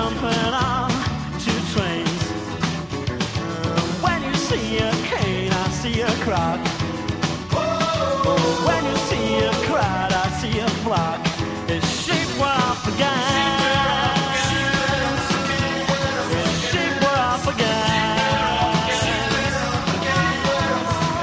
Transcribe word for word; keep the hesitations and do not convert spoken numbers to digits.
jumping on two trains. Uh, when you see a cane, I see a croc.